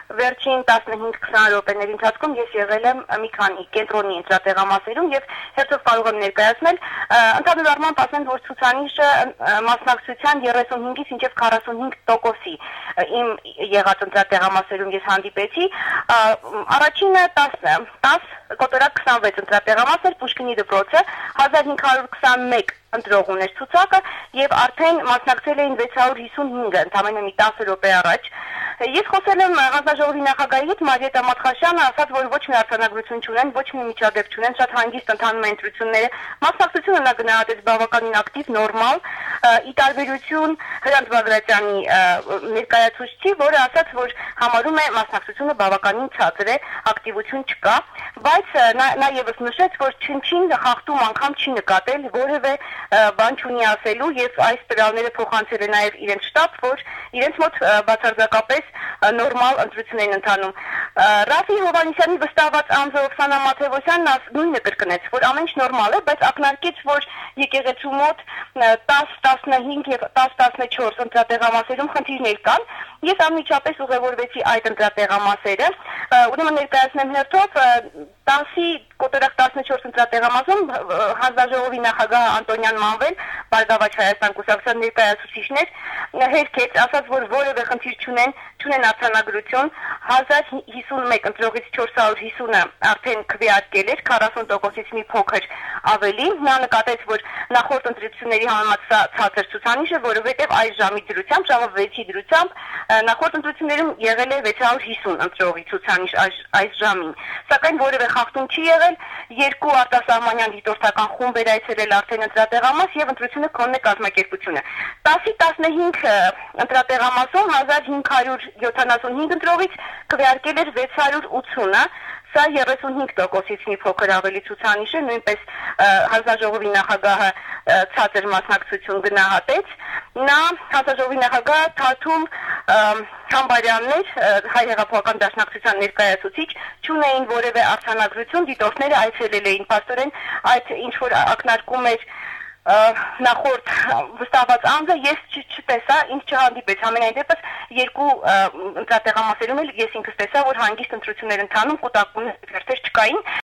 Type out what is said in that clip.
վերջին 15-20 րոպեների ընթացքում ես եղել եմ մի քանի կենտրոնի ընտրատեղամասերում եւ հերթով կարող եմ ներկայացնել ընդհանուր առմամբ ասեմ, որ ցուցանիշը մասնակցության 35-ից մինչև 45%-ի իմ եղած ընտրատեղամասերում ես հանդիպեցի, առաջինը 10 կոտորակ 26 ընտրատեղամաս էր Պուշկինի դպրոցը 1521 ընտրող ուներ ցուցակը եւ արդեն մասնակցել էին 655 ընդամենը մի 10 րոպե առաջ Ես խոսել եմ հանձնաժողովի նախագահի հետ Մարիետա Մատխաշյանը ասաց, որ ոչ մի արձանագրություն չունեն, ոչ մի միջադեպ չունեն, շատ հանգիստ ընթանում են ընտրությունները։ Մասնակցությունը նա գնահատեց բավականին ակտիվ, նորմալ, ի տարբերություն Հրանտ Բագրատյանի ներկայացուցչի, որը ասաց, որ համարում է մասնակցությունը բավականին ցածր է, ակտիվություն չկա, բայց նա եւս նշեց, որ չին խախտում անգամ չի նկատել, որևէ բան չունի ասելու եւ այս տվյալները փոխանցել է նաեւ իրենց շտաբ, որ իրենց մոտ բացարձակապես նորմալ ընտրություն են ընթանում։ Ռաֆի Հովհաննիսյանի վստահված անձը Օքսանա Մաթևոսյանն նույնը կրկնեց, որ ամեն ինչ նորմալ է, բայց ակնարկեց, որ եկեղեցու մոտ 10-15 եւ 10-14 ընտրատեղամասերում խնդիրներ կան։ Ես անմիջապես ուղևորվեցի այդ ընտրատեղամասերը, ուրեմն ներկայացնեմ հերթով 10-ի կոտորակ 14 ընտրատեղամասում հանձնաժողովի նախագահ Անտոնյան Մանվել, Բարգավաճ Հայաստան կուսակցության ներկայացուցիչներ հերքեց, ասաց, որ որևէ խնդիր չունեն արձանագրություն, 1051 ընտրողից 450-ը արդեն քվեարկել էր, 40%-ից մի փոքր ավելի։ Նա նկատեց, որ նախորդ ընտրությունների համեմատ ցածր ցուցանիշը, որովհետև այս ժամի դրությամբ, ժամը 6-ի դրությամբ նախորդ ընտրություններում եղել է 650 ընտրողի ցուցանիշ այս ժամին։ Սակայն որևէ խախտում չի եղել, երկու արտասահմանյան դիտորդական խումբ էր այցելել արդեն ընտրատեղամաս եւ ընտրությունը քոնն է կազմակերպությունը։ 10-ի 15 ընտրատեղամասում 1575 ընտրողից քվեարկել էր 680-ը, սա 35%-ից մի փոքր ավելի ցուցանիշ է, նույնպես հանձնաժողովի նախագահը ցածր մասնակցություն գնահատեց։ Նա հանձնաժողովի նախագահ Թաթում Համբարյաններ հայ հեղափոխական դաշնակցության ներկայացուցիչ չունեին որևէ արձանագրություն, դիտորդները այցելել էին փաստորեն այդ ինչ որ ակնարկում էր նախորդ վստահված անձը ես չտեսա, ինձ չհանդիպեց, համենայն դեպս երկու ընտրատեղամասերում էլ ես ինքս տեսա, որ հանգիստ ընտրություններ ընթանում, կուտակումներ չկային։